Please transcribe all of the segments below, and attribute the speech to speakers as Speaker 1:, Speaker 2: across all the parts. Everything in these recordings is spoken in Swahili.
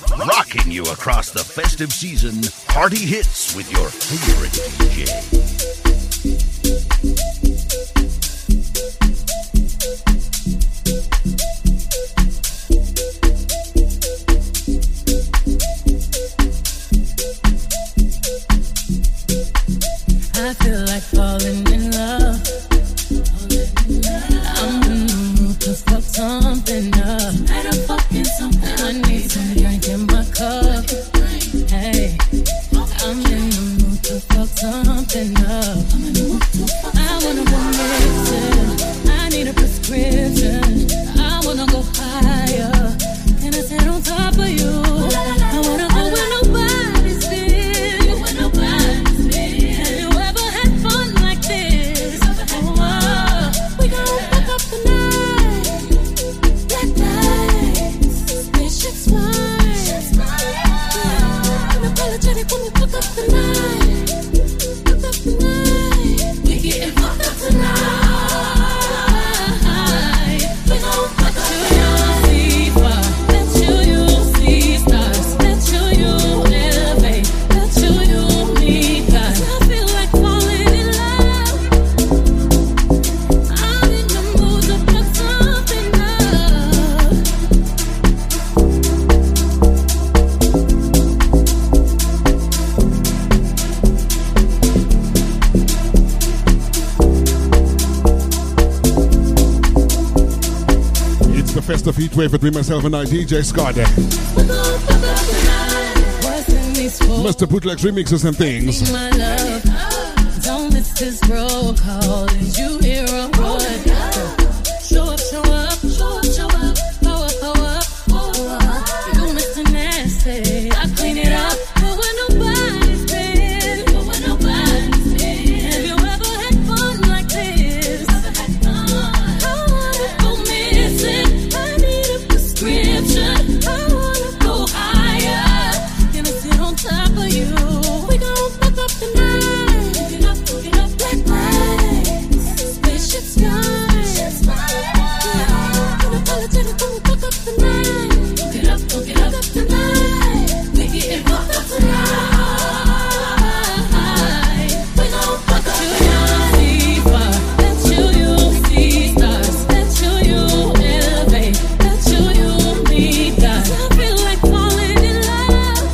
Speaker 1: rocking you across the festive season. Party hits with your favorite DJ.
Speaker 2: I feel like falling in love. I'm in the mood to fuck something up. I need some drink in my cup. Hey, I'm in the mood to fuck something up. I wanna go missing. I need a prescription. I wanna go higher. Can I sit on top of you? I wanna go where nobody's been. Have you ever had fun like this? Oh, we gon' fuck up the night. Black lights, spaceship smile. Unapologetic when we fuck up the night. Fuck up the night. We getting fucked up tonight. We gon' fuck up the night. Bet you see stars. Bet you elevate. Bet you meet God. I feel like falling in love. I'm in the mood to fuck something up.
Speaker 3: It's the festive heat wave between myself and I, DJ Scott.
Speaker 2: We're gon' fuck up the night. What's in these four?
Speaker 3: Mr. Bootlegs remixes and things.
Speaker 2: My love, don't miss this roll call. Did you hear a word? Show up, show up, show up, show up. Go up, go up, go up. You Mr. Nasty, I clean it up. But when nobody's been, have you ever had fun like this? I wanna go missing. I need a prescription. I wanna go higher. Can I sit on top of you? We gon' fuck up the night. Get up, black lights, spaceship sky. Unapologetic when we fuck up the night. Get up the night. We getting fucked up tonight. We gon' fuck up the night. Bet you see stars. Bet you elevate. Bet you meet God. I feel like falling in love.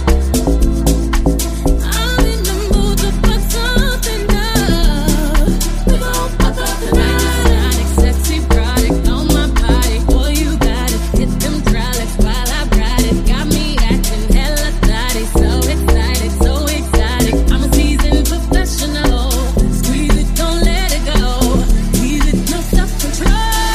Speaker 2: I'm in the mood to fuck something up. We gon' fuck up the night. Sexy product on my body. Boy, you got it. Hit them hydraulics while I ride it. Got me acting hella thotty. So excited, so exotic. I'm a seasoned professional. Squeeze it, don't let it go. Ease it, no self-control.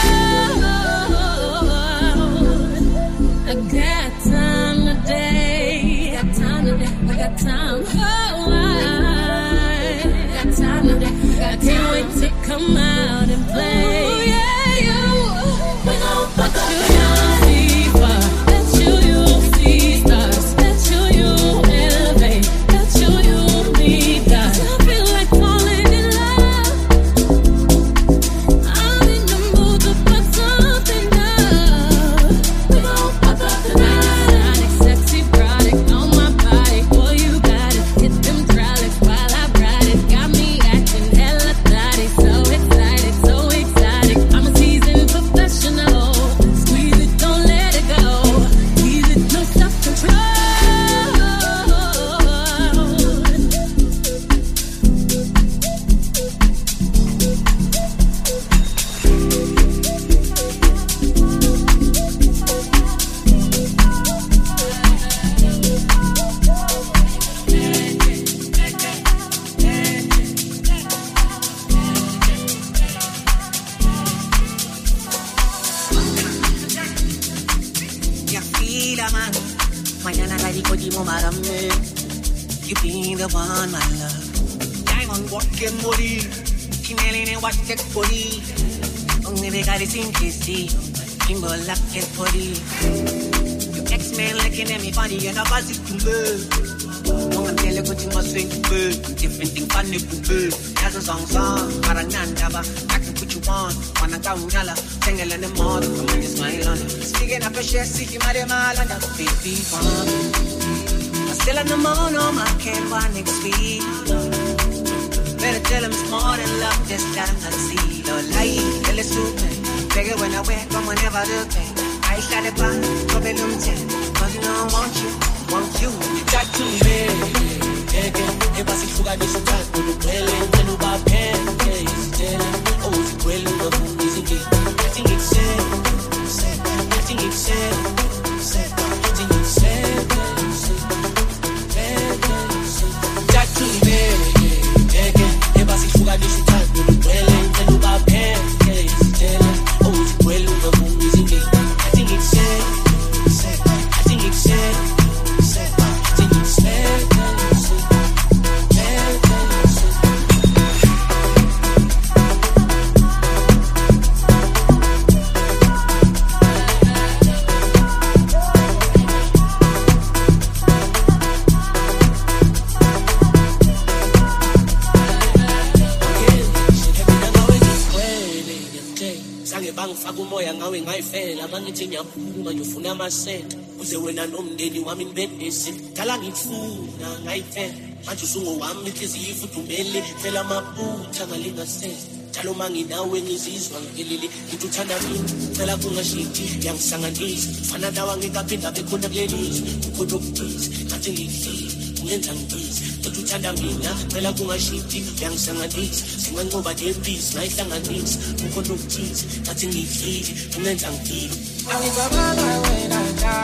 Speaker 2: I got time today. Got time today. I got time. Oh, I got time today. I can't wait to come out and play. Oh, yeah, yeah. We gon' fuck up the night. Bet you see stars. Bet you elevate. Bet you meet God. I feel like falling in love. I'm in the mood to fuck something up. We gon' fuck up the night. Sexy product on my body. Boy, you got it. Hit them hydraulics while I ride it. Got me acting hella thotty. So excited, so exotic. I'm a seasoned professional. Squeeze it, don't let it go. Ease it, no self-control.
Speaker 4: Ya fila man, mañana la disco dimos marame. You be the one, my love. Diamond walking body, Chinelli and watch that body. Only they got it in KC, Kimbo lock it body. You X-Men looking at me funny and I was it to love. Don't tell you what you must think to bird. Different thing funny to bird. That's a song, parang nanda ba. I can put you want. Wanna go nyala, tangle in the morning, come on, smile on it. Speaking up a share, see my demand, and that's baby for me. I'm still in the moon, oh, I can't want next week. Better tell him it's more than love, just let him not see. No lie, tell it's stupid. Take it when I wear, come whenever I look at. I shot it back, come in them 10. Cause you know I want you. Got to me, e basi fuga de suka, no pele, no ba pen, is dead. Oh, it's well, no is it. I think it's sad. Got to me, e basi fuga de suka, no pele, no ba pen, is dead. Oh, it's well, no is it. I think it's sad. Umoya ngawe ngayifela bangithi ngiyaphuma ngifuna amasenta uze wena nomndeni wami nibedesi dala ngifuna ngayifela manje usungowami inhliziyo ifudumele phela amaphutha ngalingasese njalo manginawe ngizizwa ngilili ngithi uthanda mina phela kungashintshi yangisanganisa fana dawa ngikaphinda bekhona kulelizwe ukhona ukubhizi ngathi ngihlile ungenza ngibhizi ngithi uthanda mina phela kungashintshi yangisanganisa singanqoba lempisi ngayihlanganisa ukhona ukubhizi ngathi ngihlile ungenza ngibhizi angizabala wena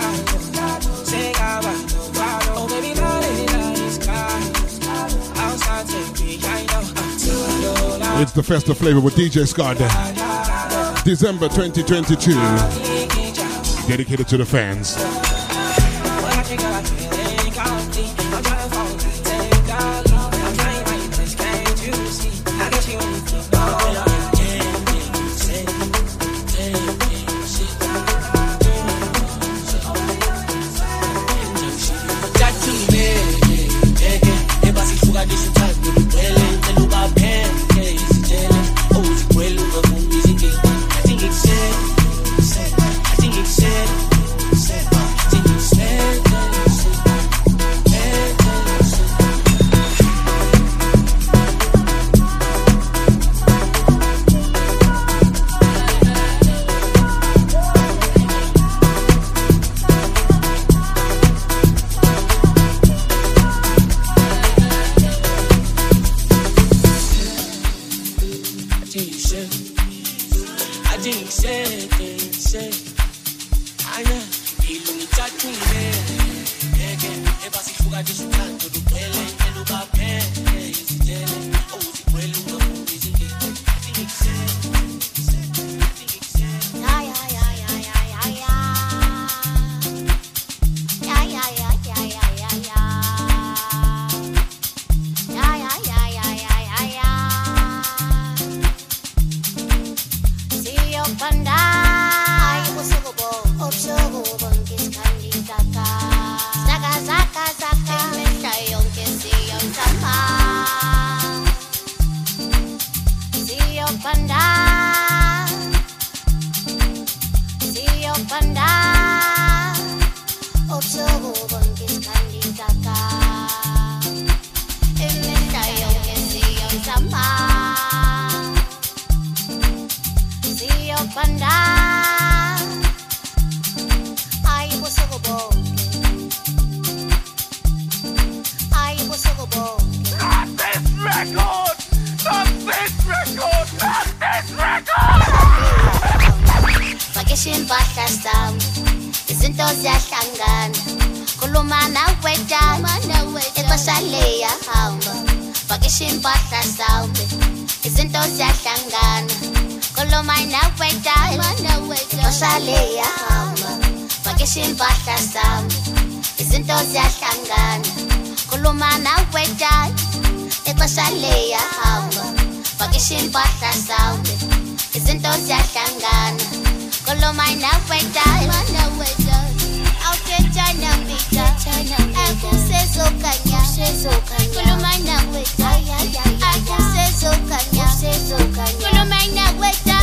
Speaker 4: njalo sekaba no baby darling is kind outside take me I know
Speaker 3: It's the festive flavor with DJ Scott. December 2022. Dedicated to the fans.
Speaker 2: Kulumana weta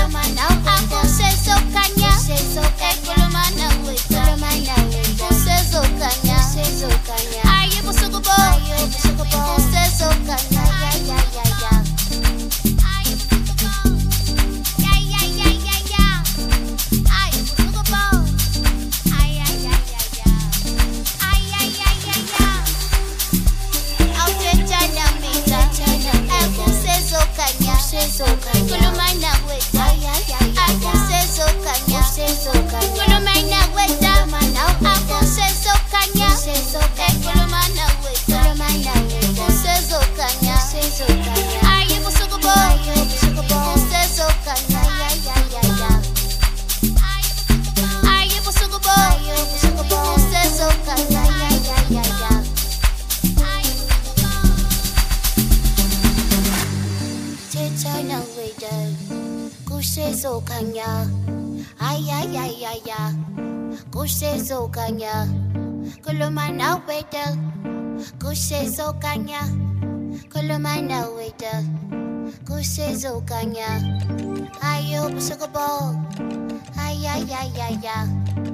Speaker 5: kusezokanya ay ay ay ay ay kusezokanya kuluma nawe da kusezokanya kuluma nawe da kusezokanya ayo busukobo ay ay ay ay ay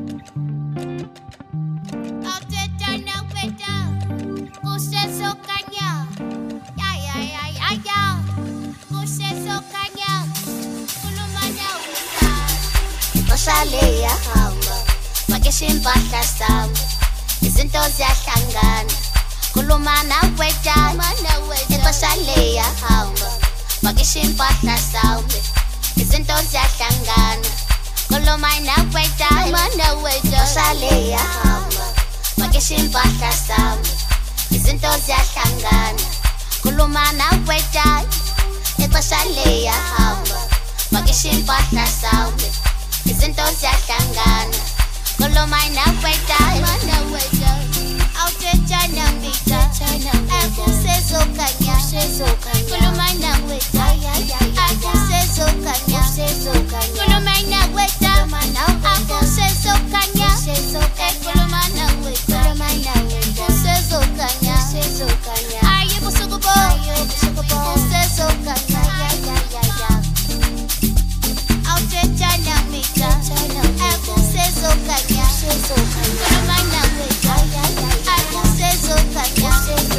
Speaker 5: Auteta nawe da kusezokanya ay ay ay ay ay kusezokanya kuluma nawe da Oshale yahamba Makesha impahla sami Izinto ziyahlangana Khuluma nawe dad Ixesha liyahamba Makesha impahla sami Izinto ziyahlangana Khuluma nawe dad Ixesha liyahamba Makesha impahla sami Izinto ziyahlangana Khuluma nawe dad Ixesha liyahamba Makesha impahla sami Izinto ziyahlangana Kuluma nawe dad Auteta nambita Akusezokanya Kuluma nawe dad Akusezokanya Kuluma nawe dad Akusezokanya Kuluma nawe dad Akusezokanya Aye busukubo Akusezokanya Auteta nambita Akusezokanya Kuluma nawe dad Akusezokanya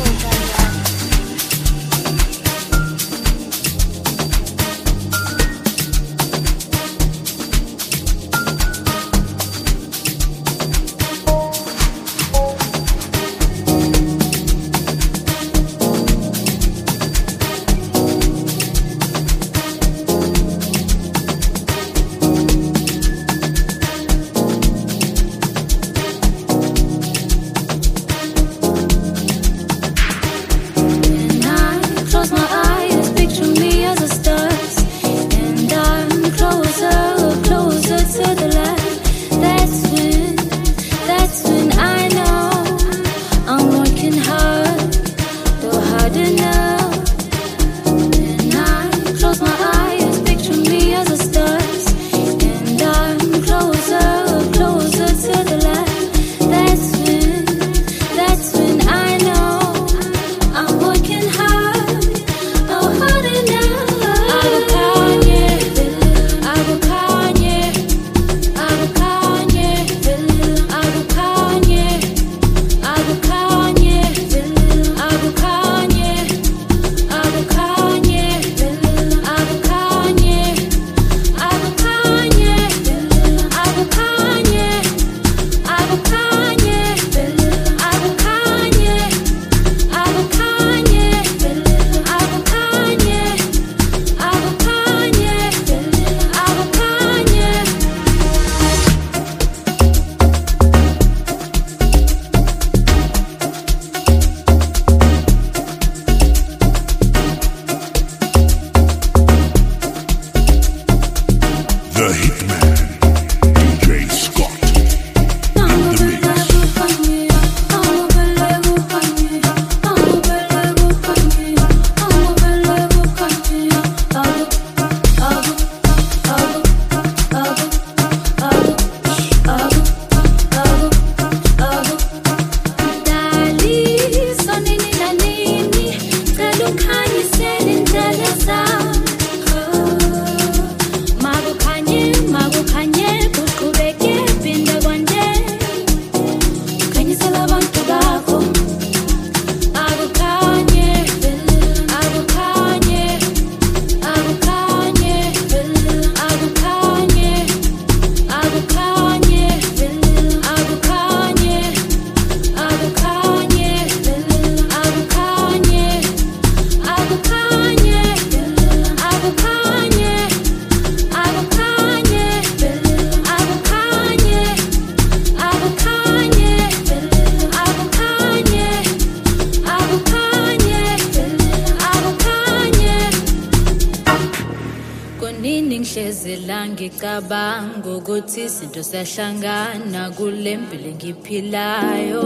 Speaker 2: Ngicabanga ukuthi izinto siyahlangana kule mpilo engiphilayo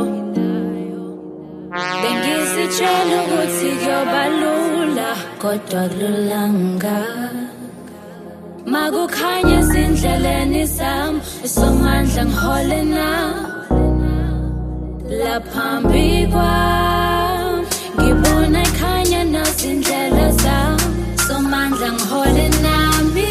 Speaker 2: Bengizitshela ukuthi kuyoba lula kodwa kululanga Makukhanya sindleleni sami somandla ngihole na la phambi kwami ngibona ikhanya nasindlela zami somandla ngihole nami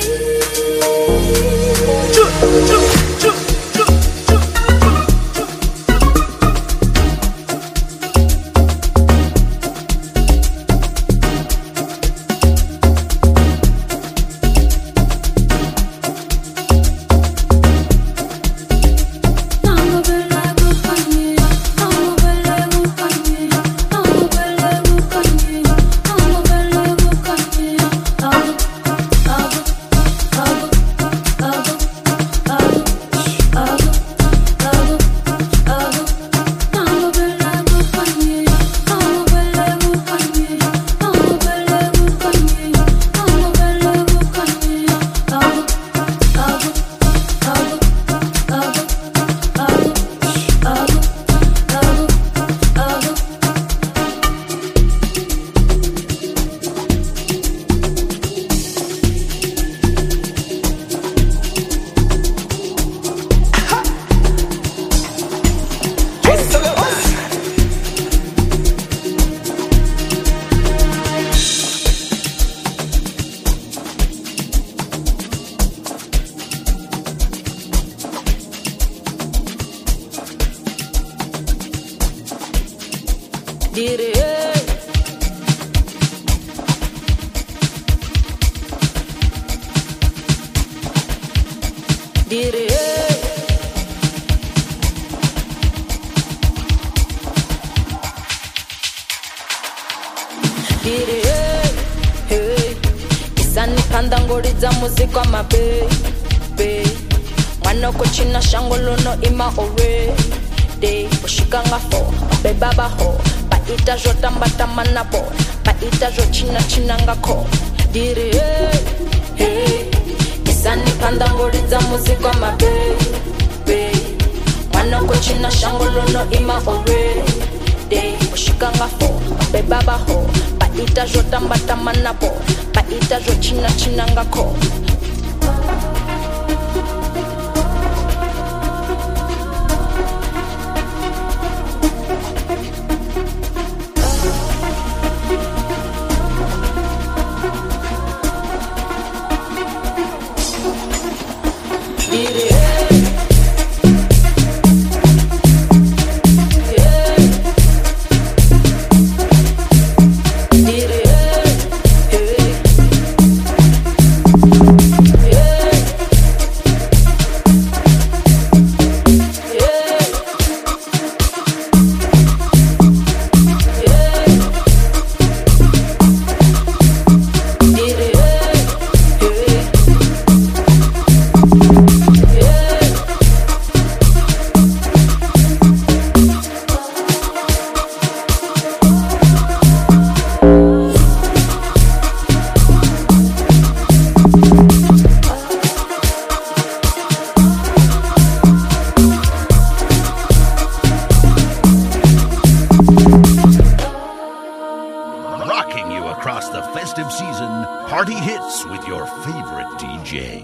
Speaker 1: Party hits with your favorite DJ.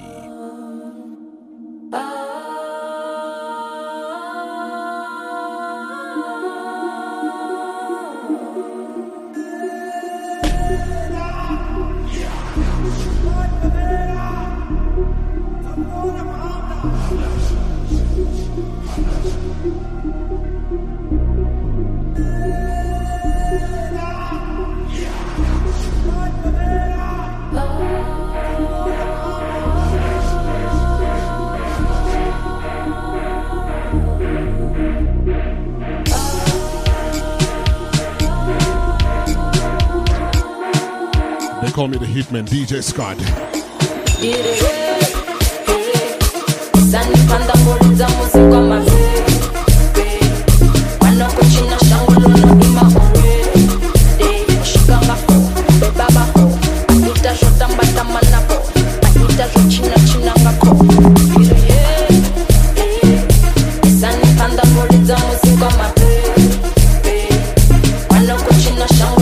Speaker 3: Call me the Hitman, DJ Scott.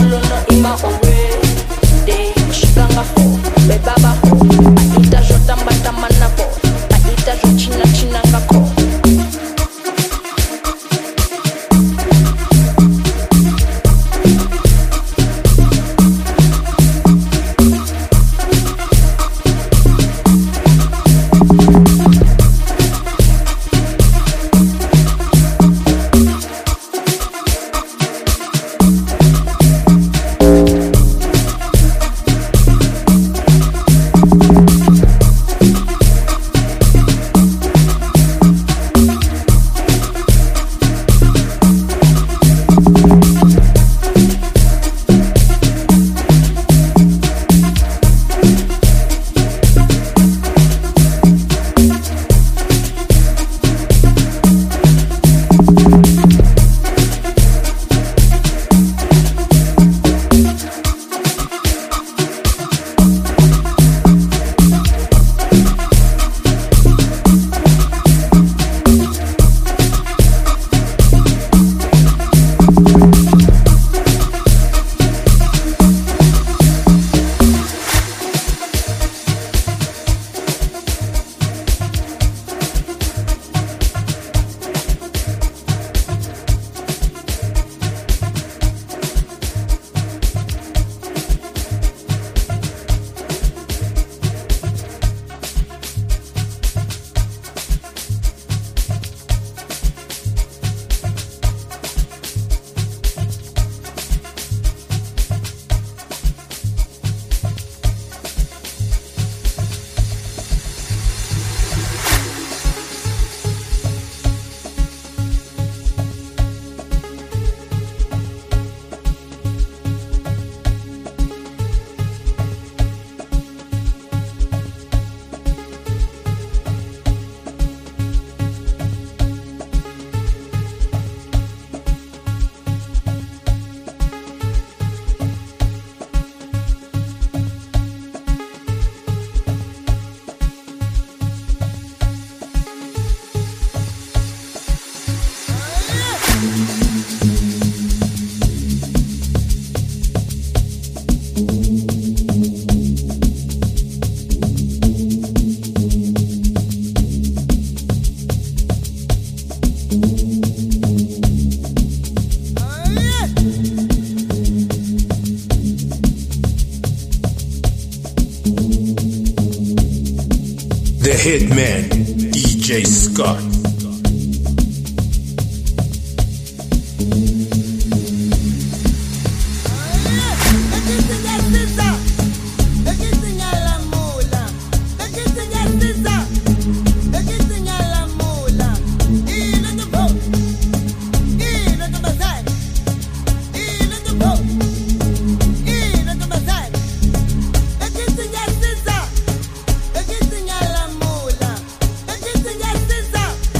Speaker 2: Baba,
Speaker 6: The Hitman, DJ Scott.
Speaker 7: Stop.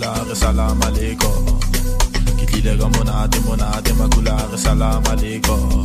Speaker 7: makulare salam aleikum. Kitlile ka monate makulare salam aleikum.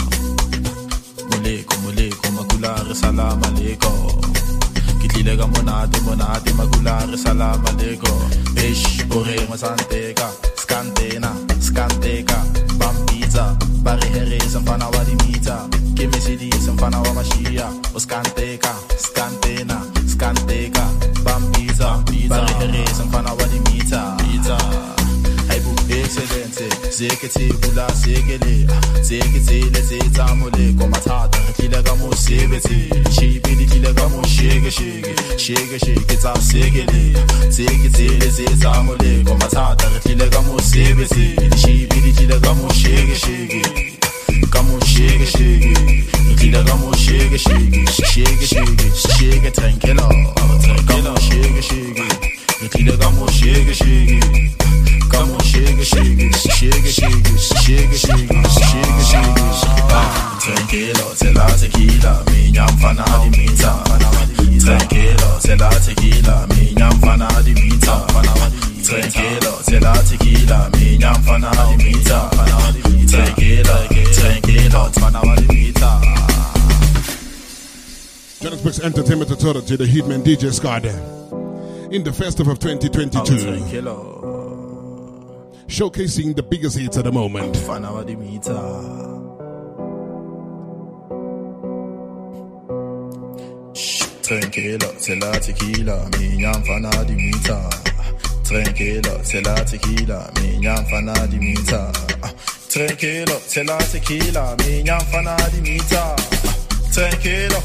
Speaker 7: Muleko makulare salam aleikum. Kitlile ka monate makulare salam aleikum. Ish ore masanteka skanteka bambita bari hereza mfana wa dimita kemesidisa mfana wa mashia oskanteka skanteka bambita bari hereza mfana wa dimita excellente, zekete bula segele, zeketele zetamole, komatata, kilagamo sebete, shibili kilagamo shege, ta segele, zeketele zetamole, komatata, kilagamo sebete, shibili kilagamo shege, kamo shege, kilagamo shege, tranquilo, kamo shege, kilagamo shege. Come on, shake. Tranquilo, te la tequila, mi nyamfana di mita. Tranquilo, te la tequila, mi nyamfana di mita. Tranquilo, te la tequila, mi nyamfana di mita. Tranquilo, fana di mita.
Speaker 3: Johannesburg's Entertainment Authority, the Hitman DJ Scott, in the festive of 2022. Showcasing the biggest hits at the moment.
Speaker 7: Tranquilo, c'est la tequila, mignam fana di mita. Tranquilo, c'est la tequila, mignam fana di mita. Tranquilo, c'est la tequila, mignam fana di mita. Tranquilo.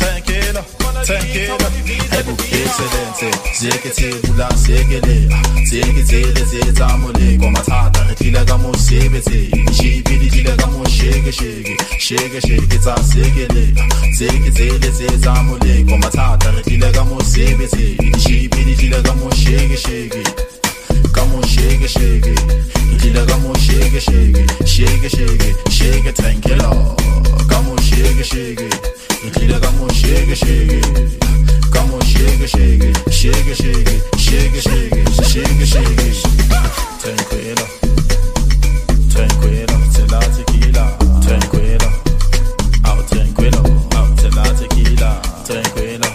Speaker 7: Ebu excelente, zekete bula segele, zeketele zetamole, komatata, rekilagamo sebete, shibili kilagamo shege, ta segele, zeketele zetamole, komatata, rekilagamo sebete, shibili kilagamo shege, kamo shege, kilagamo shege, tranquilo, kamo shege. Kilagamo shake, come on shake. Tranquilo, te la tequila. Tranquilo, out te la tequila. Tranquilo,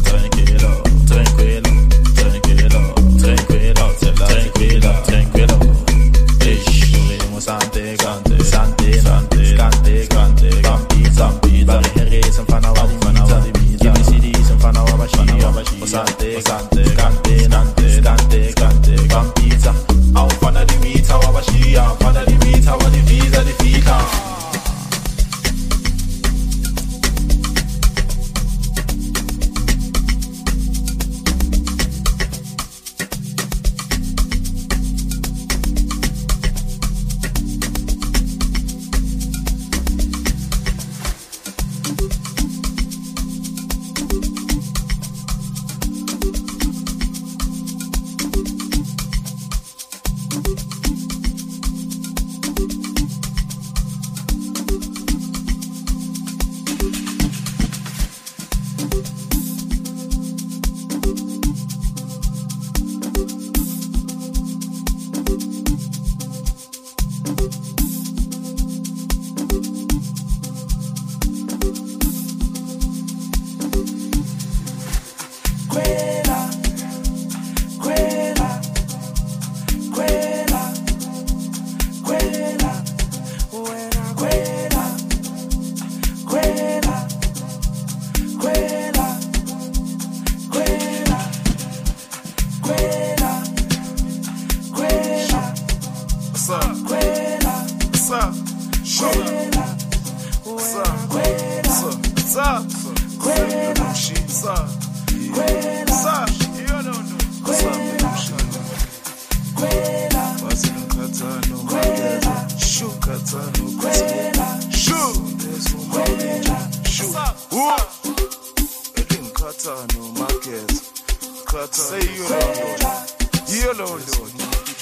Speaker 7: te la tequila. Ish, sante, Zampi, bari hereza mfana wa dimita. Kimesidisa mfana wa bashia. Sante, kante, kampita. Au mfana dimita wa bashia, mfana dimita wa divisa.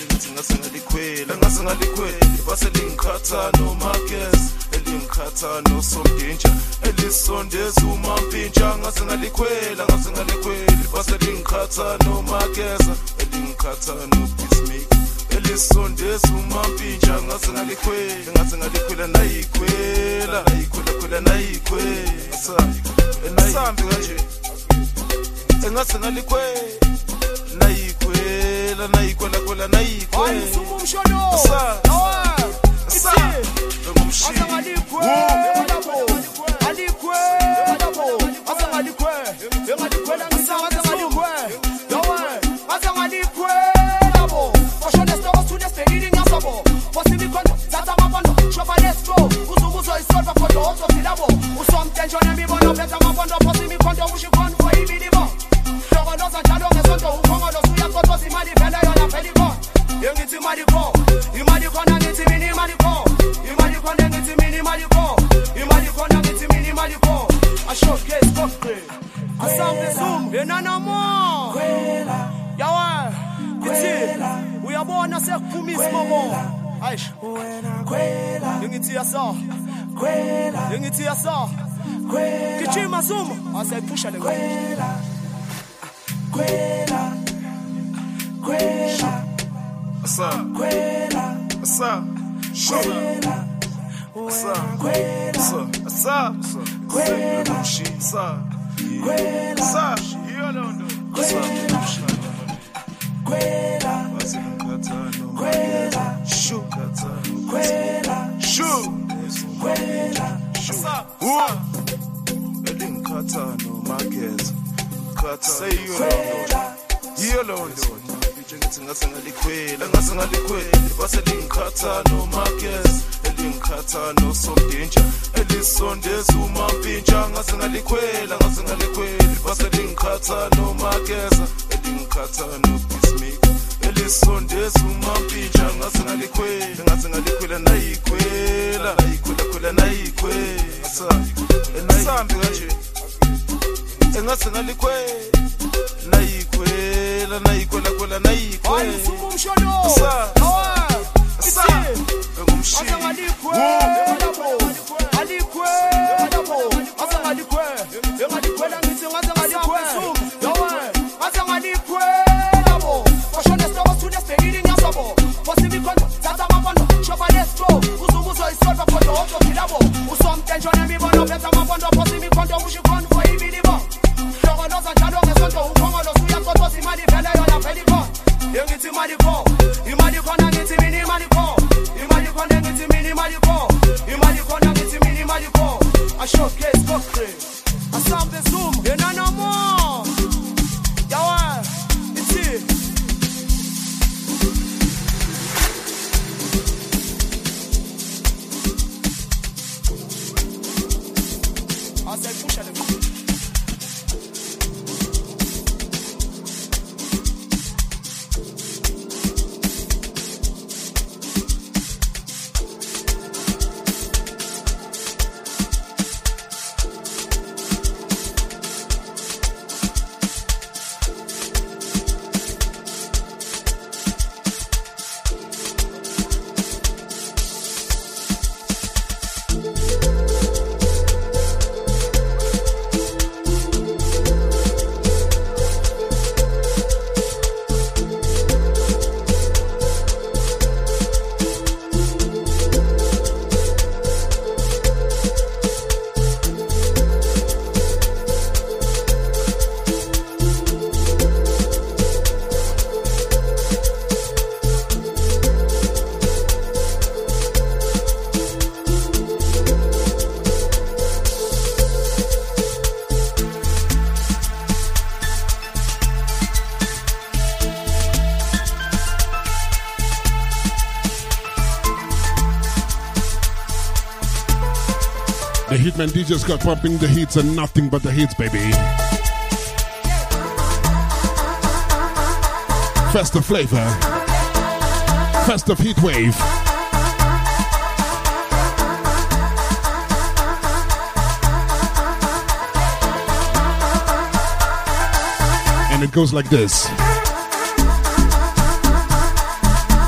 Speaker 8: ngalikhwela ngase ngalikhwela base lingikhatha no Marcus elingikhatha no Somdinja elisondeza uMampintsha ngase ngalikhwela base lingikhatha no Marcus elingikhatha no Peacemaker elisondeza uMampintsha ngase ngalikhwela nayikhwela enayisambi kanje engase ngalikhwela nayikhwela
Speaker 3: Hitman DJ Scott pumping the hits and nothing but the hits, baby. Festive flavor. Festive heat wave. And it goes like this.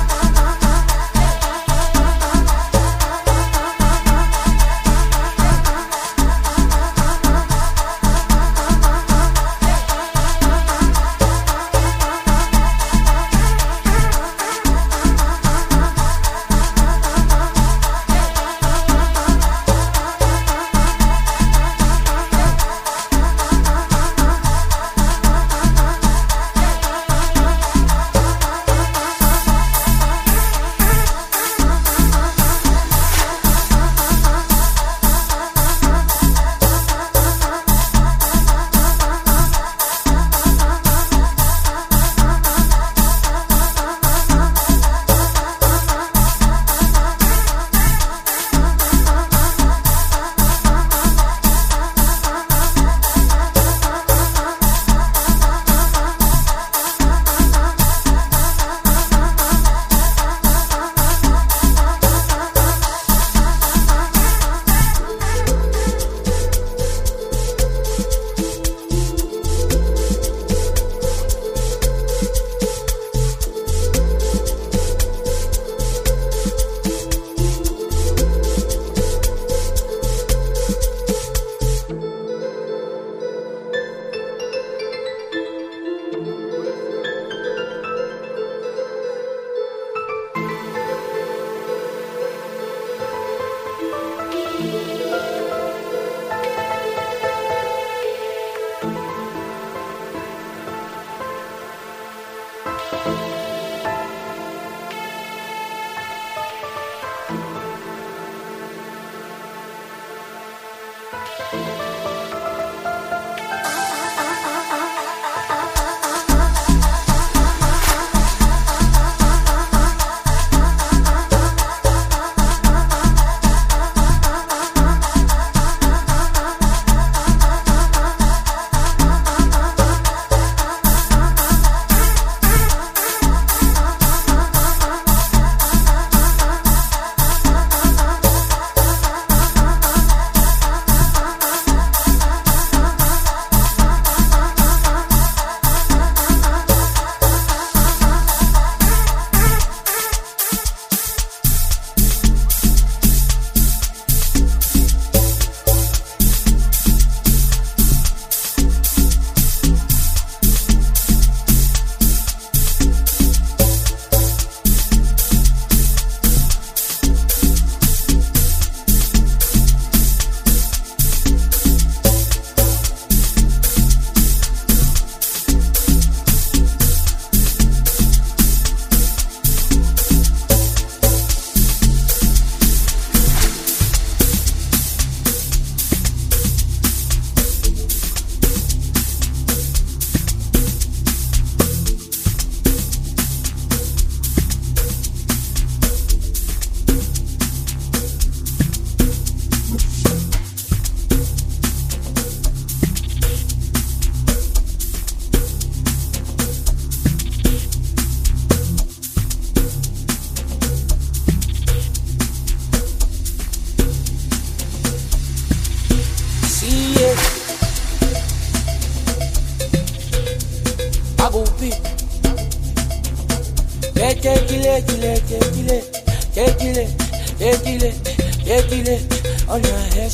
Speaker 9: on your hair,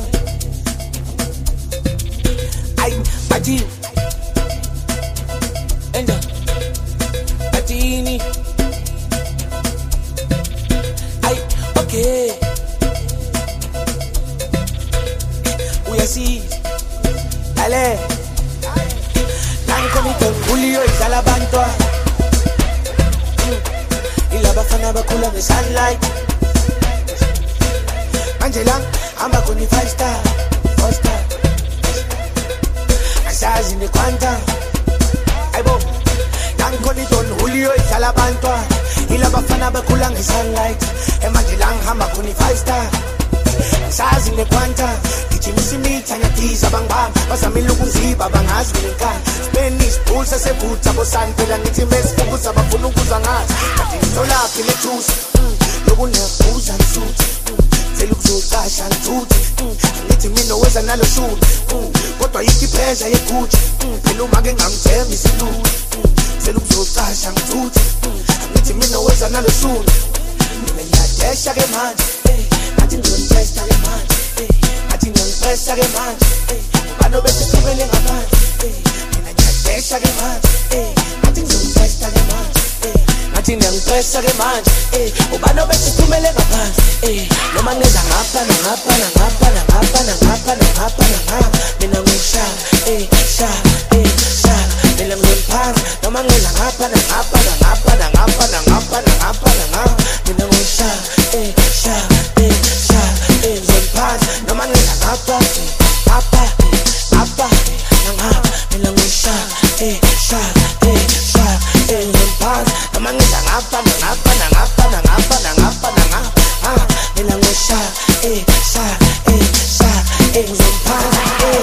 Speaker 9: ay, Ati, enda, Atini, ay, okay, we are see, dale, Nankomito, Julio y Salabanto, y la bafana bakula de sunlight. Angela, I'm back on the 5-star, 4-star. Asas in the Quanta. Aibo, Nankoniton, Julio, Salabantua. Ila Bafana Bakulang is sunlight. Emangelang, I'm back on the 5-star. Asas in the Quanta. Ichimisimi, Tanyati, Bang Bang. Basamilukuzi, Babangas, Willinka. Spanish, Pulsa, Seputa, Bosan, Pelanitis, Focus, Abafunukuzangas. Katitola, Piletus. Logun, Pools and suits. They look so cash and tooth. Ngithi mina weza nalo shoot. Kodwa ikiphesha yekuthi. Phela umake ngamthemba isiluthi. They look so cash and tooth. Ngithi mina weza nalo shoot. Mina ngiyadesha ke manje. Ngathi ngiyotesta ke manje. Ngathi ngiyangipesa ke manje. Bano bese sibele ngaphandle. Mina ngiyadesha ke manje. Ngathi ngiyotesta ke manje. Ngathi ngiyangipesa ke manje. Ubano bese sibele ngaphandle. Noma ngeza ngapha nangapha nangapha nangapha nangapha nangapha nangapha mina ngisha sha sha mina ngemphansi noma ngeza ngapha nangapha nangapha nangapha nangapha nangapha nangapha mina ngisha sha sha ngemphansi noma ngeza ngapha ngapha ngapha nangapha mina ngisha sha sha ngemphansi noma ngeza ngapha nangapha nangapha nangapha nangapha nangapha mina ngisha sha ngemphansi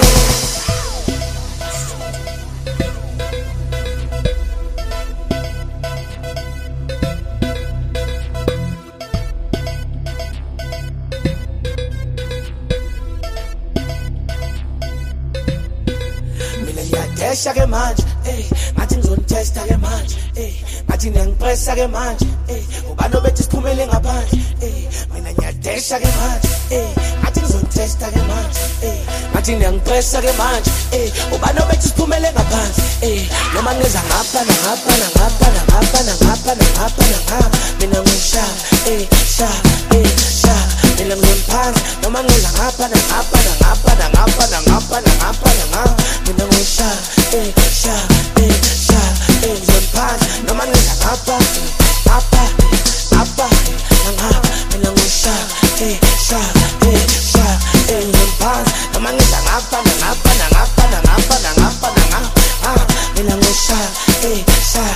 Speaker 9: mina ngiyadesha ke manje ngathi ngizonitesta ke manje ngathi ngiyangipesa ke manje ubani obethi siphumele ngaphandle mina ngiyadesha ke manje ngathi ngizonitesta ke manje ngathi ngiyangipesa ke manje ubani obethi siphumele ngaphandle noma ngeza ngapha nangapha nangapha nangapha nangapha nangapha nangapha mina ngisha sha mina ngemphansi noma ngeza ngapha nangapha nangapha nangapha nangapha nangapha nangapha mina ngisha sha ngemphansi noma ngeza ngapha ngapha ngapha nangapha mina ngisha sha ngemphansi noma ngeza ngapha nangapha nangapha nangapha nangapha nangapha mina ngisha sha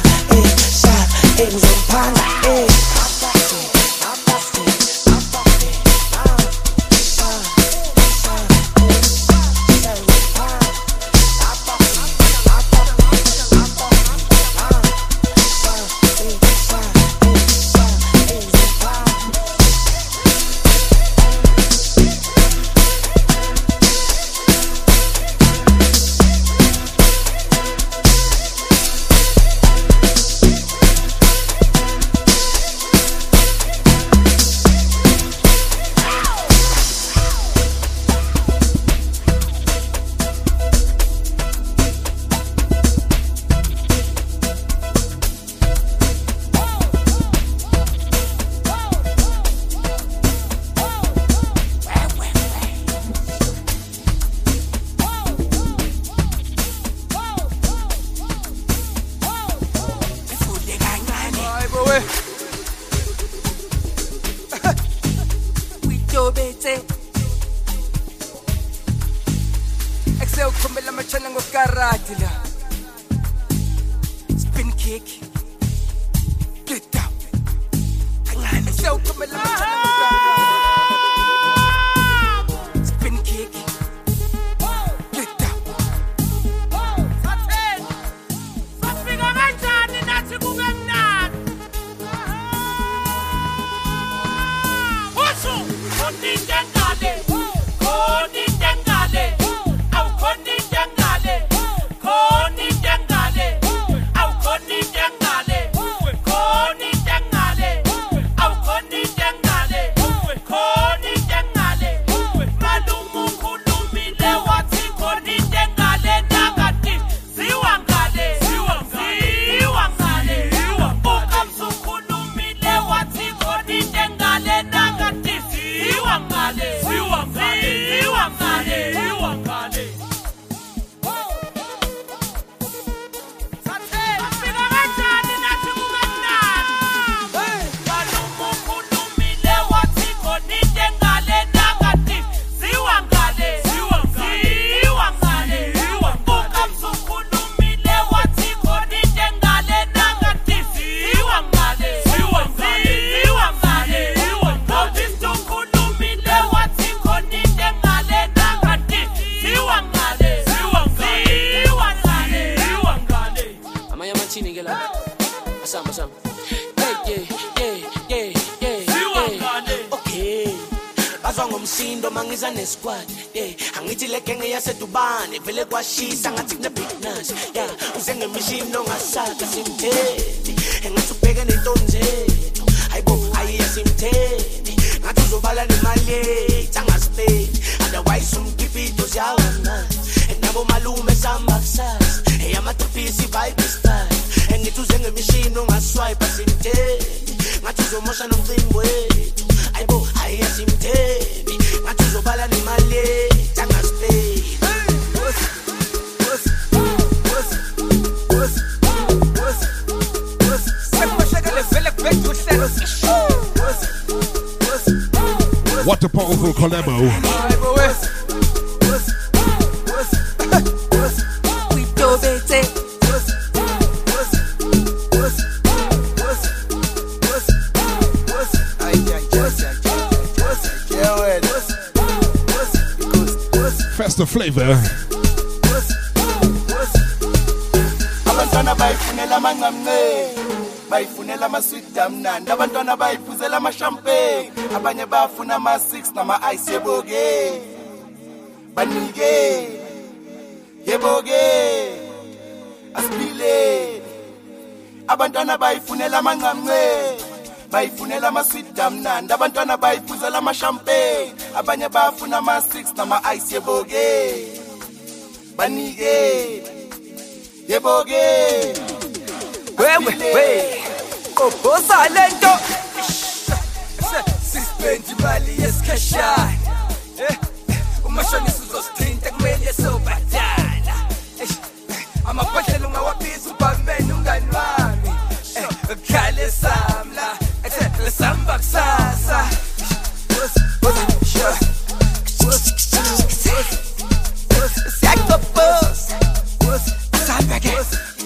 Speaker 9: ngemphansi Spin kick, get down. Spin kick, get down.
Speaker 10: Koni dengale, au koni dengale.
Speaker 9: umsindo mangiza nesquad yeah angithi lekenge yasedubane vele kwashisa ngathi kune big nash yeah uzengemishini ongasaka simthethi engathi ubheke nentonze hayibo ayiyasimthethi ngathi uzobala nemali tsangaspay otherwise umkipito siyawana enabo malume samaksas eyamatripisi vibe style engithi uzengemishini ongaswipe simthethi ngathi uzomosha nomcimbi wethu hayibo ayiyasimthethi ngathi uzobala nemali tsangaspay
Speaker 3: What a powerful collabo.
Speaker 9: We do it.
Speaker 3: Festive flavor.
Speaker 8: Abantwana bayifunela amanqamne bayifunela ama-sweet damnandi abantwana bayiphuzela ama-champagne abanye bafuna ama-6 nama-ice yebo-ke banike yebo-ke asiphileni abantwana bayifunela amanqamne bayifunela ama-sweet damnandi abantwana bayiphuzela ama-champagne abanye bafuna ama-6 nama-ice yebo-ke banike yebo-ke
Speaker 9: Wewe Koposa lento Sispendi mali yesikhashana Umashonisa uzosithinta kumele sobadala Amabhodlela ungawabiza ubamene ungani wami Khale samla lesamba kusasa Siyakopos Samba ke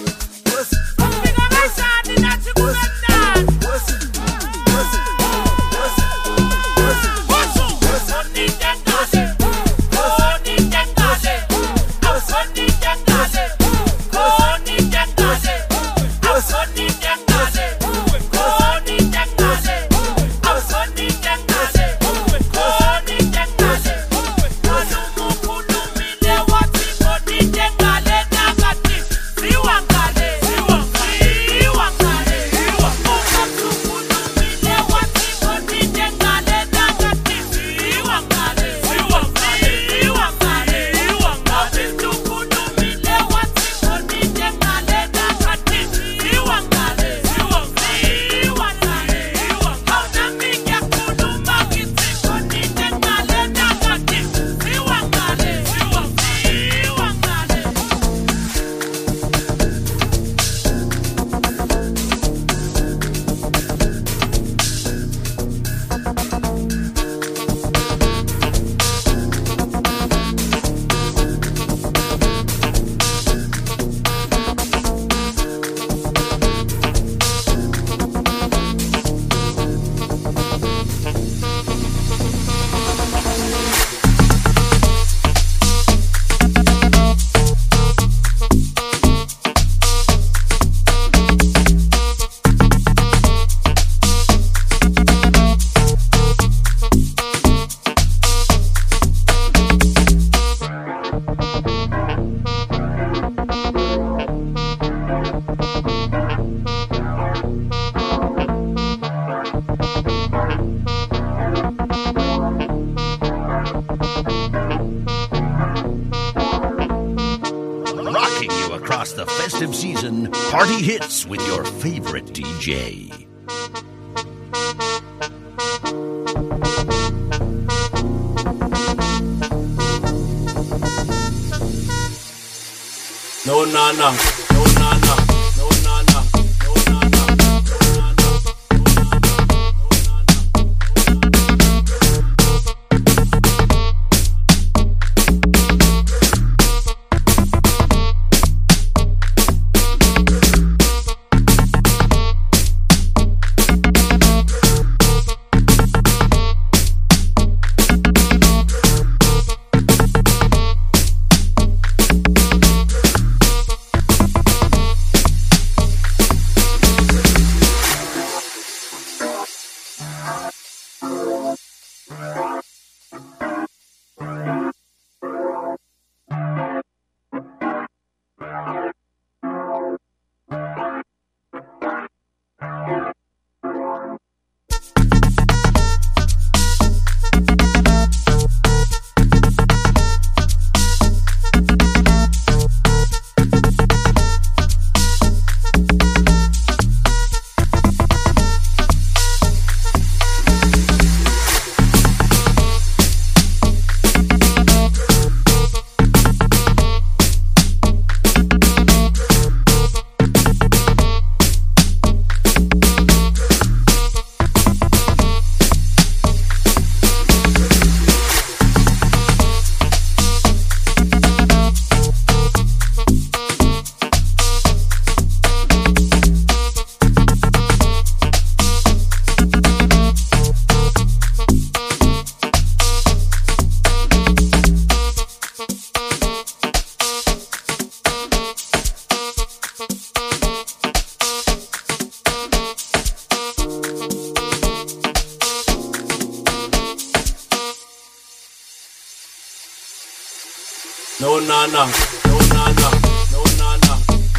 Speaker 1: The festive season, party hits with your favorite DJ.
Speaker 8: No nana, no nana, no nana, no nana, no nana. no nana, no nana, no nana.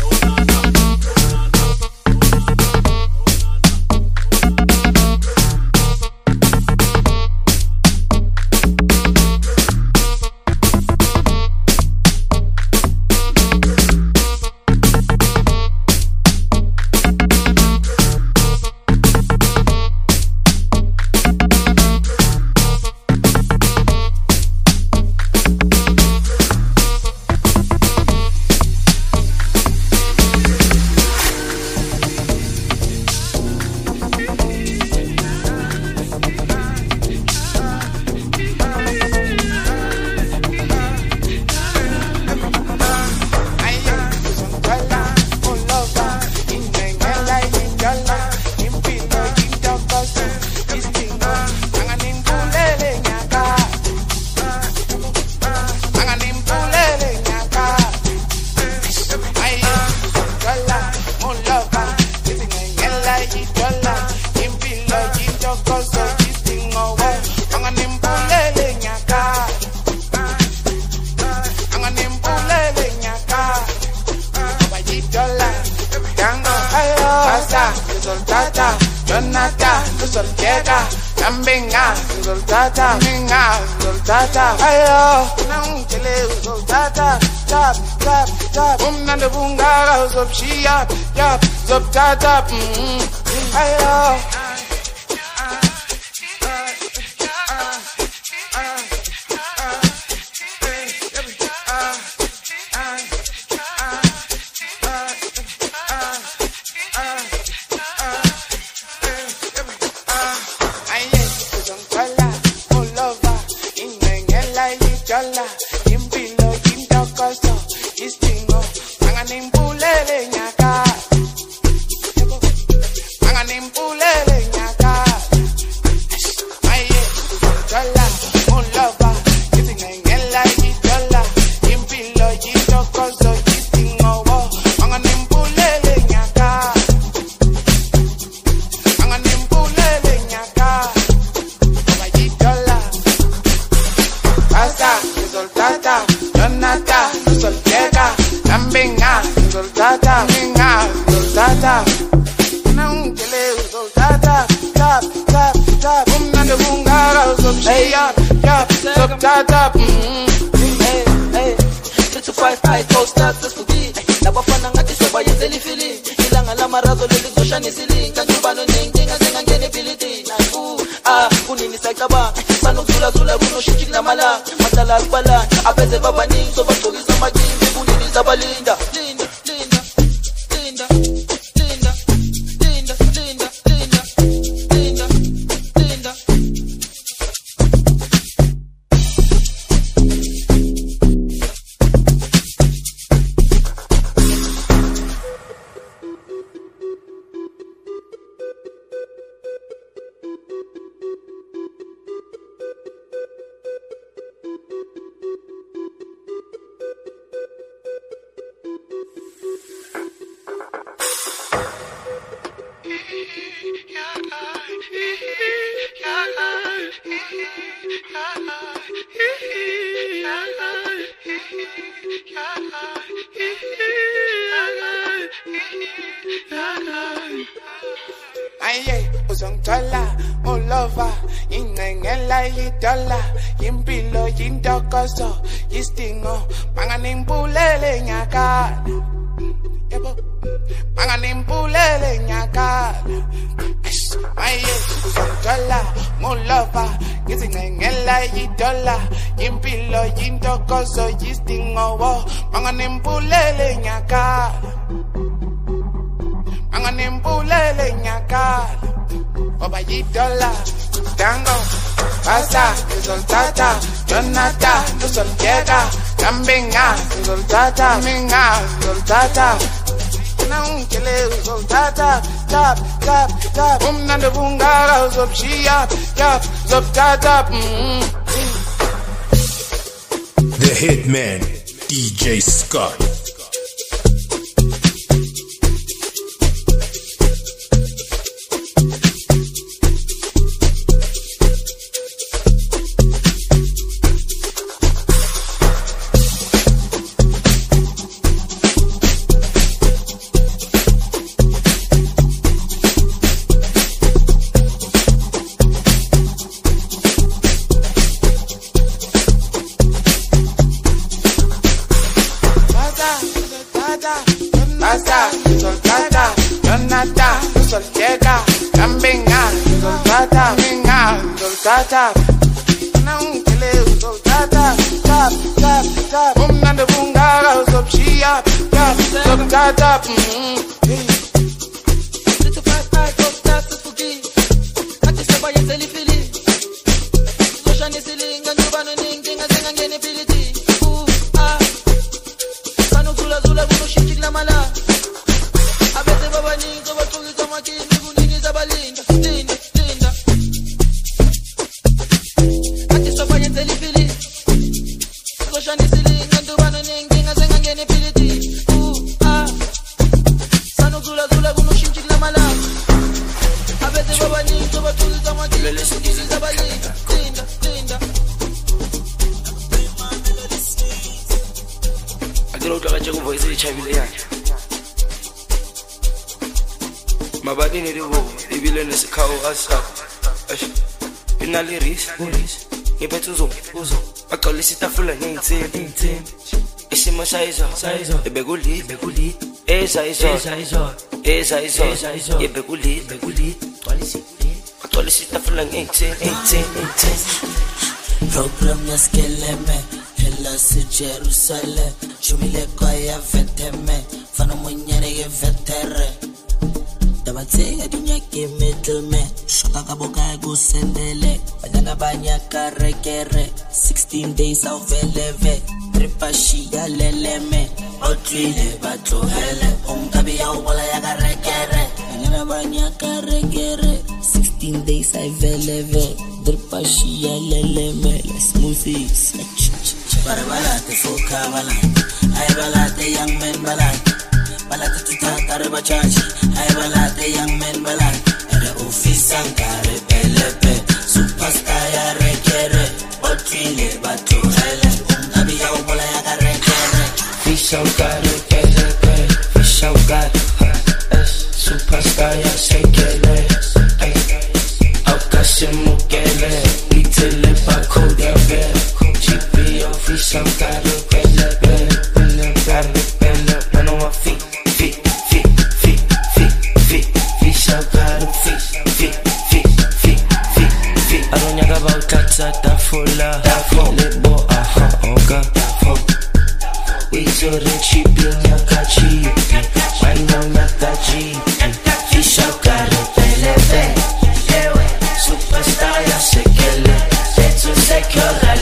Speaker 6: The Hitman, DJ Scott.
Speaker 9: tata. Now ungile uzo tata. Tap, tap, tap. Umnande bungaga uzo chia. Tap, tap, tap, tap.
Speaker 10: Little fat guy, go tap to forgive. Ati seba yeteli fili. Loshani siling and you banu ning ding and sing and geni piliti. Sanu zula zula bunu shiki la mala. Abete baba ning zo batugi kama kimi guningi zabalinda. Linda, linda. Ati seba yeteli fili. Loshani siling and you banu ning ding and sing and geni piliti. Sanu zula zula bunu shiki la mala. Abete baba ning zo batugi kama kimi guningi zabalinda. Linda, linda.
Speaker 11: Agilo utakaje kuvoice ichabile yakhe. Mabadini libo ibile nesikhawo asa. Inali ris. Ngiphethe uzo. Aqolisa itafula ngeyinsimbi. Isimo sayizo. Ebekuli. Ezayizo. Ebekuli. Aqolisa itafula ngeyinsimbi.
Speaker 12: Program yaskeleme hela se Jerusalem shumile kwa ya veteme fana mwenyere ye vetere Dabatse ya dunya ke middleman shota ka boka go sendele banya karekere 16 days of eleve tripashi ya leleme otwile batlohele onkabi ya obola ya karekere banya karekere 16 days I eleve tripashi ya leleme smoothies Barabalate foka balate ay balate young men balate tutata bachachi ay balate young men balate ere office ankare pelepe superstar ya rekere otwile batole ungabi ya obola ya karekere fish ankare pelepe fish ankare superstar ya sekele Aukasimukele itele bakoda be chipi office ankare pelepe mano wa fi Aronya about tata fola lebo oka we so rich nyakachi mano nyakachi fish ankare pelepe superstar ya sekele let's sekele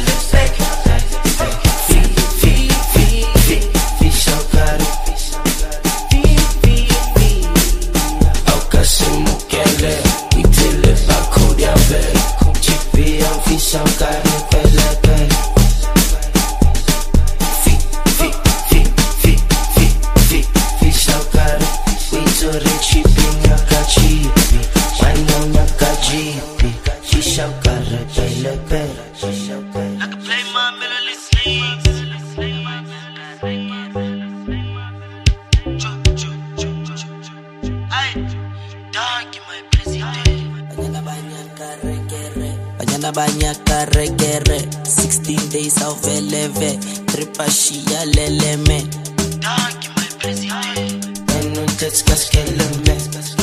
Speaker 12: Banyaka regere 16 days of eleve tripashi ya leleme Dagi my president Eno tetska skeleme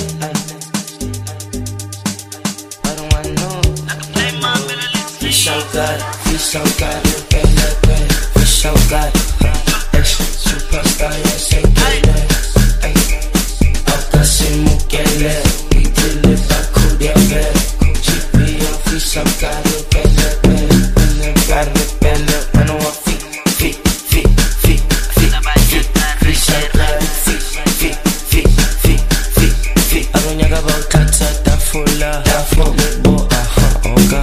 Speaker 12: I don't want no Fish out God Pelepe Fish out God Superstar ya sekele Aukasimukele Itile bakudia be Some kind of pele, mano wa fi. Aronya gaba utata fola, lebo oka.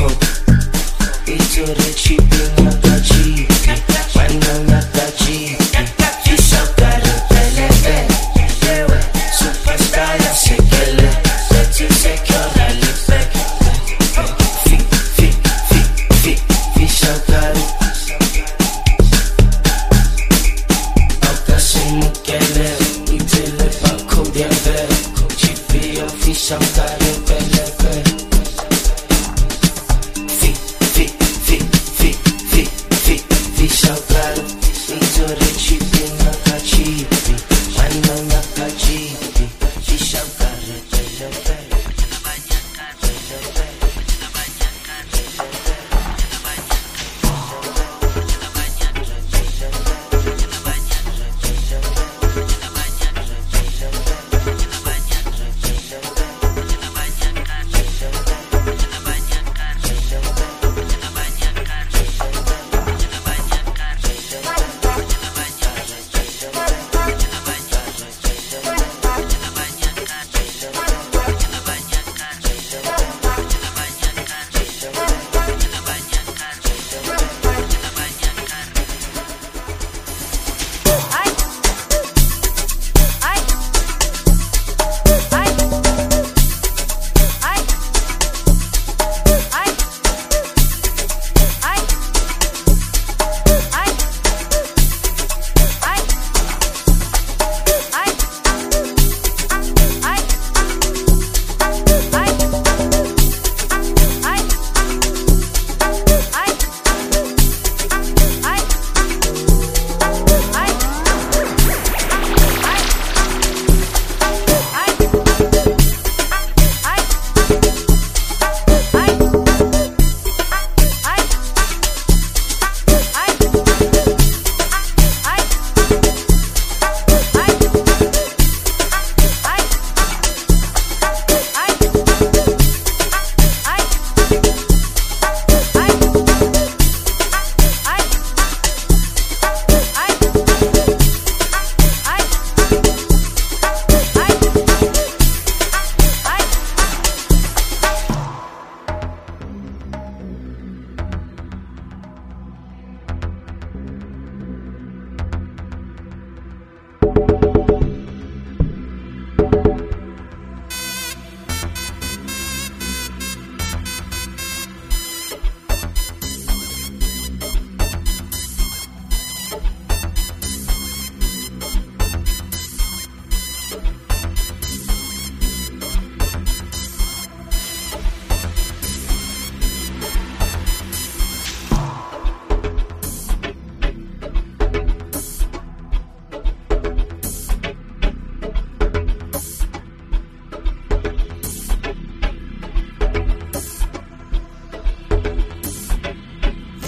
Speaker 12: Ito rechi nyakachi, mano nyakachi. Isakare pele, superstar ya sekele, let's sekele lipek.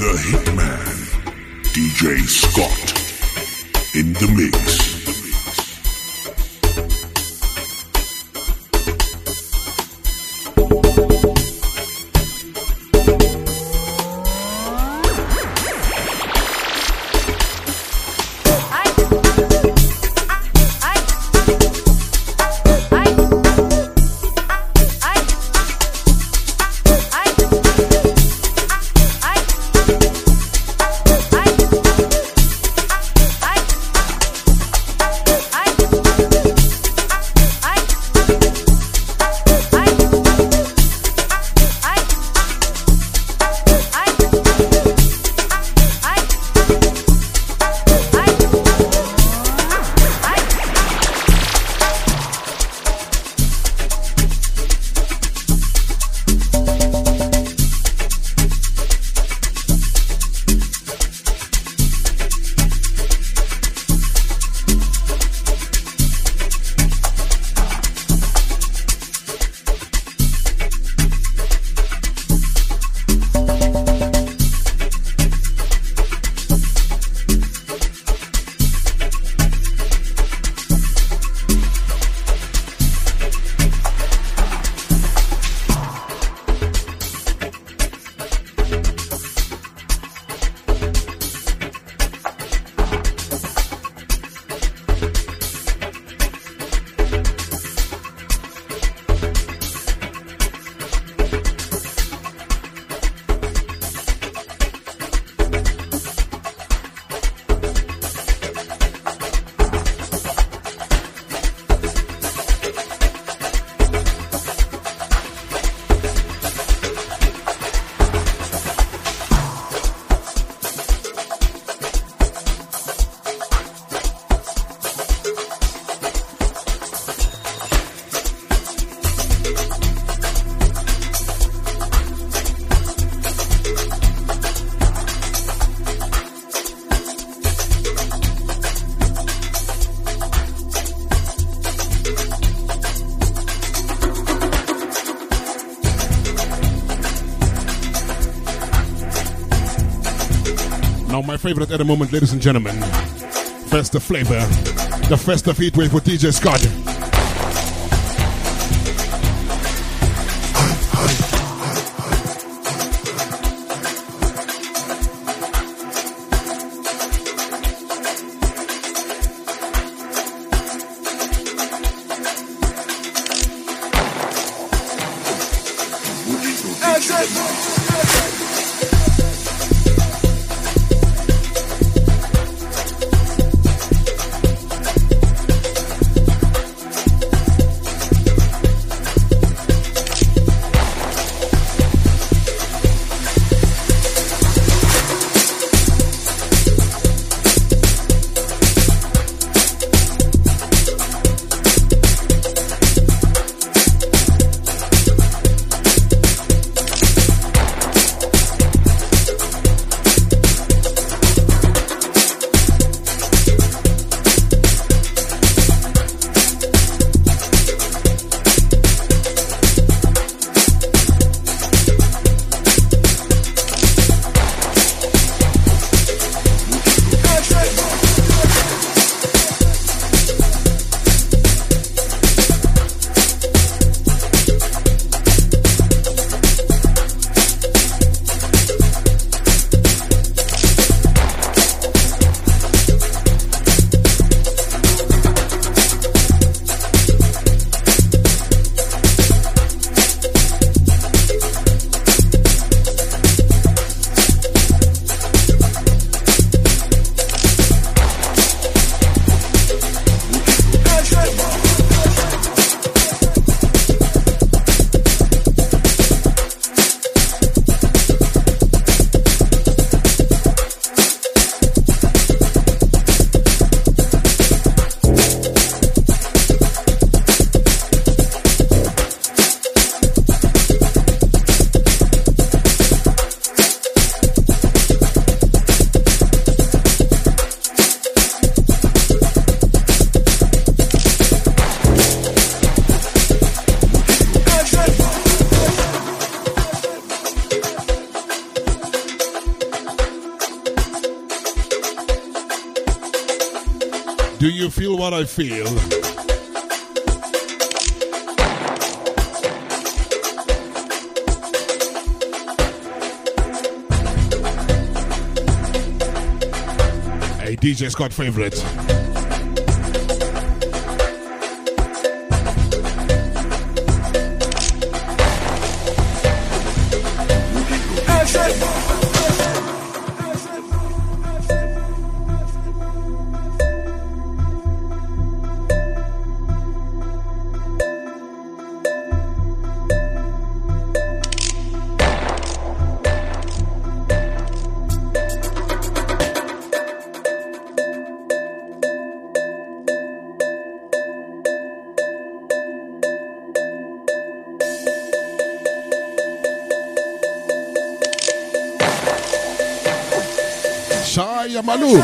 Speaker 1: The Hitman, DJ Scott, in the mix.
Speaker 3: Now my favorite at the moment, ladies and gentlemen, Festive Flavor, the Festive Heatwave with DJ Scott. Do you feel what I feel? A DJ Scott favorite. Shaya Malou.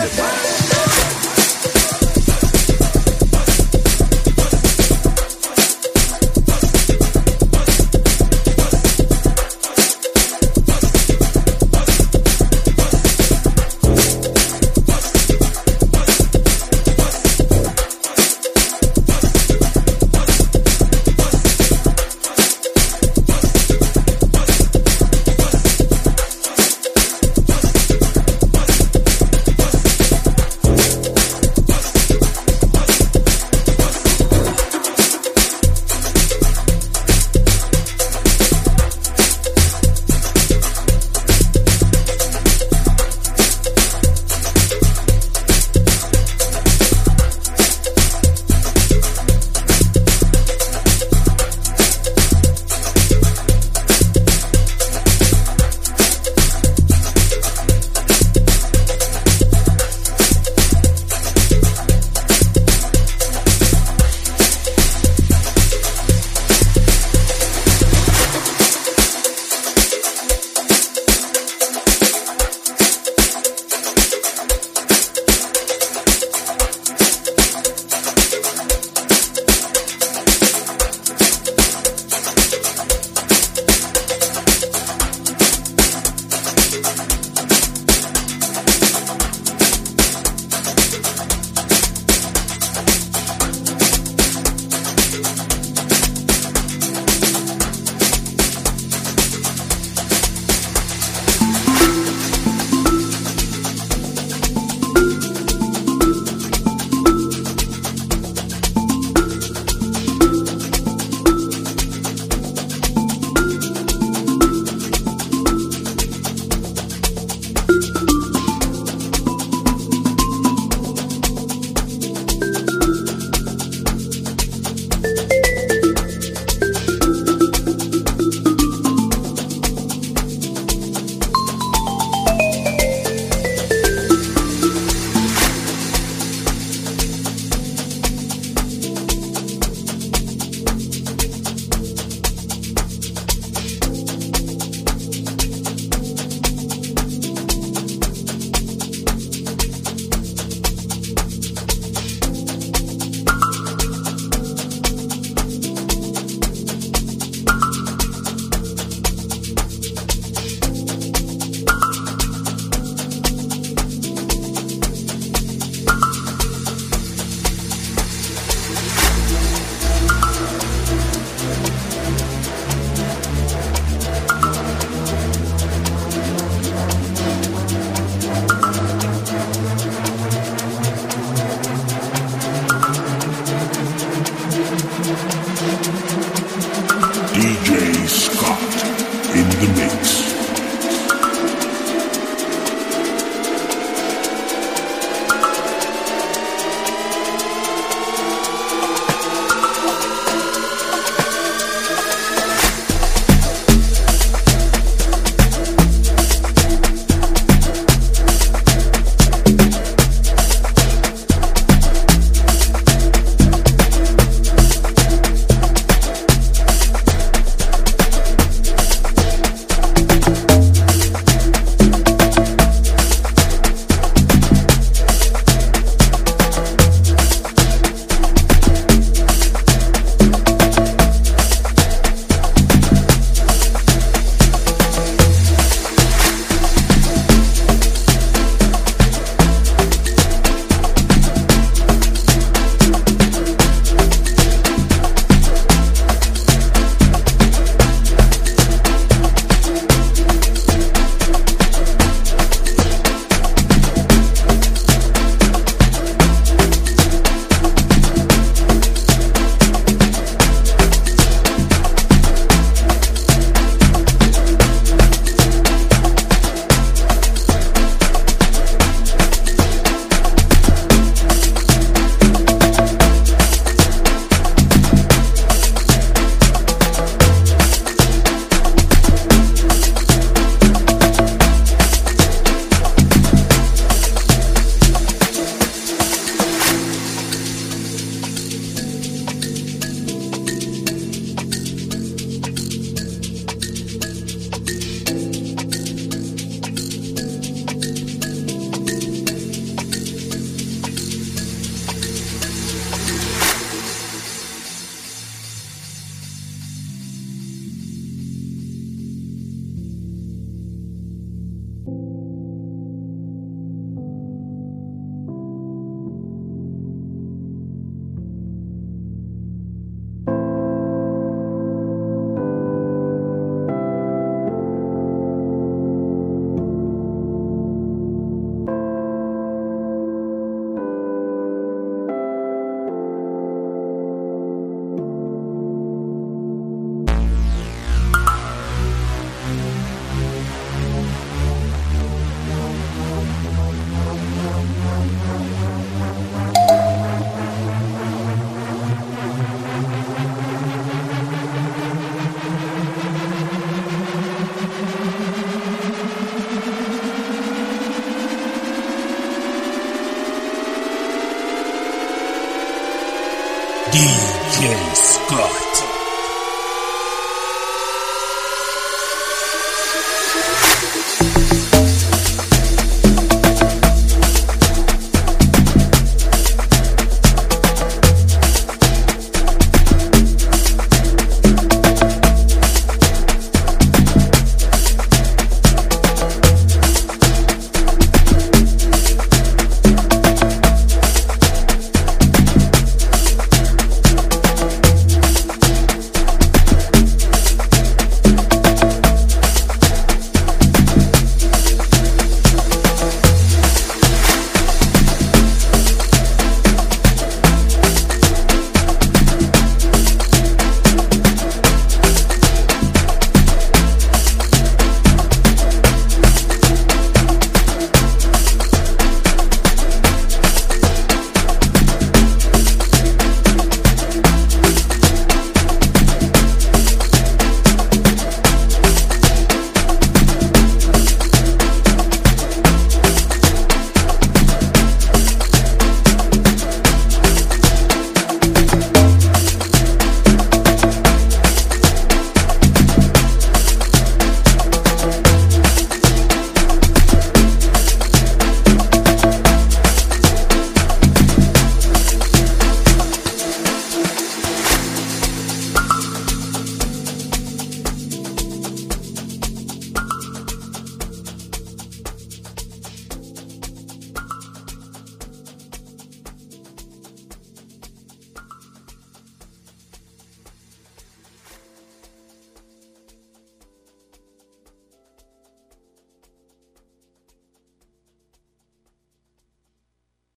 Speaker 6: Scott.